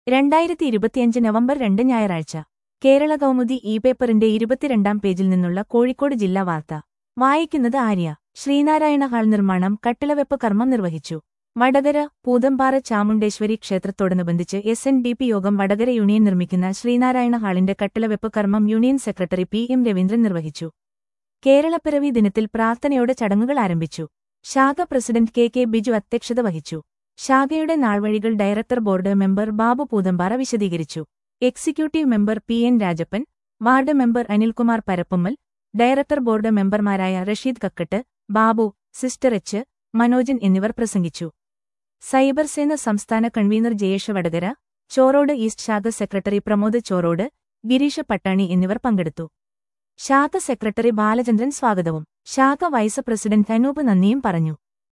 2025 November 2 ഞായറാഴ്ച കേരള കൗമുദി പേപ്പറിന്റെ 22-ാം പേജിൽ നിന്നുള്ള കോഴിക്കോട് ജില്ലാ വാർത്ത വായിക്കുന്നത് ആര്യ. ശ്രീനാരായണ ഹാൾ നിർമ്മാണം കട്ടിളവെപ്പ് കർമ്മം നിർവഹിച്ചു. വടകര പൂതമ്പാറ ചാമുണ്ടേശ്വരി ക്ഷേത്രത്തോടനുബന്ധിച്ച് SNDP യോഗം വടകര യൂണിയൻ നിർമ്മിക്കുന്ന ശ്രീനാരായണ ഹാളിന്റെ കട്ടിളവെപ്പ് കർമ്മം യൂണിയൻ സെക്രട്ടറി PM രവീന്ദ്രൻ നിർവഹിച്ചു. കേരളപ്പിറവി ദിനത്തിൽ പ്രാർത്ഥനയോടെ ചടങ്ങുകൾ ആരംഭിച്ചു. ശാഖ പ്രസിഡന്റ് KK ബിജു അധ്യക്ഷത വഹിച്ചു. ശാഖയുടെ നാൾവഴികൾ director board member Babu Poothampara വിശദീകരിച്ചു. Executive member PN Rajappan, ward member Anilkumar Parappummal, director board മെമ്പർമാരായ റഷീദ് കക്കട്ട്, ബാബു, സിസ്റ്റർ H, മനോജൻ എന്നിവർ പ്രസംഗിച്ചു. സൈബർ സേന സംസ്ഥാന കൺവീനർ ജയേഷ് വടകര, ചോറോഡ് ഈസ്റ്റ് ശാഖ സെക്രട്ടറി പ്രമോദ് ചോറോഡ്, ഗിരീഷ് പട്ടാണി എന്നിവർ പങ്കെടുത്തു. ശാഖ സെക്രട്ടറി ബാലചന്ദ്രൻ സ്വാഗതവും ശാഖ വൈസ് പ്രസിഡന്റ് അനൂപ് നന്ദിയും പറഞ്ഞു.